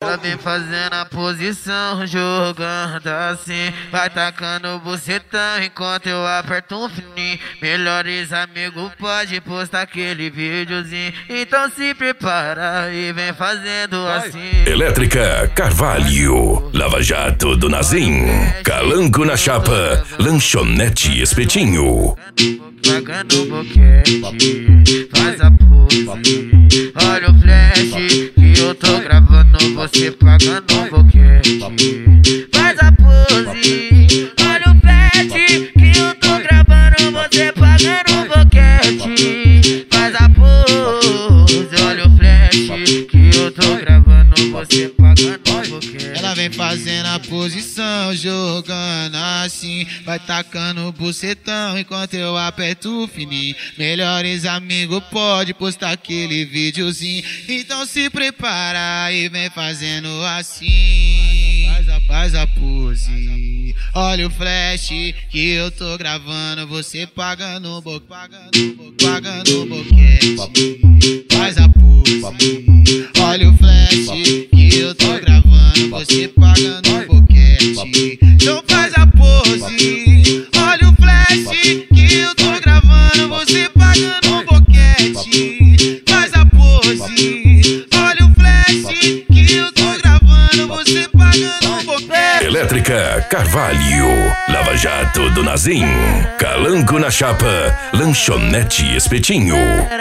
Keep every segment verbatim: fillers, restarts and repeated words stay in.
Ela vem fazendo a posição, jogando assim, vai tacando o bucetão enquanto eu aperto um fininho. Melhores amigos pode postar aquele videozinho, então se prepara e vem fazendo assim. Elétrica Carvalho, Lava Jato do Nazim, Calango na Chapa, Lanchonete Espetinho. Pagando boquete, faz a pose, olha o flash que eu tô gravando você pagando boquete. Faz a pose, olha o flash que eu tô gravando você pagando boquete. Faz a pose, olha o flash que eu tô gravando você pagando boquete. Ela vem fazendo a posição, jogando assim, vai tacando o bucetão enquanto eu aperto o fininho. Melhores amigos pode postar aquele videozinho, então se prepara e vem fazendo assim. Faz a, faz a pose, olha o flash que eu tô gravando você pagando bo, pagando bo, pagando boquete. Faz a pose, olha o flash que eu tô gravando você pagando boquete. Então faz a pose, olha o flash que eu tô gravando você pagando boquete. Faz a pose, olha o flash que eu tô gravando você pagando boquete. Elétrica Carvalho, Lava Jato do Nazim, Calango na Chapa, Lanchonete Espetinho.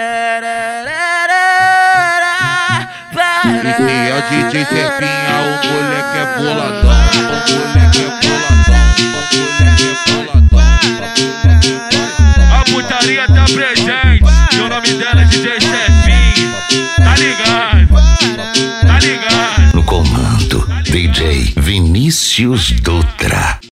Esse é o D J Zefinha, o moleque é boladão, o moleque é boladão, o moleque é boladão. A putaria tá presente, e o nome dela é D J Zefinha, tá ligado, tá ligado. No comando, D J Vinícius Dutra.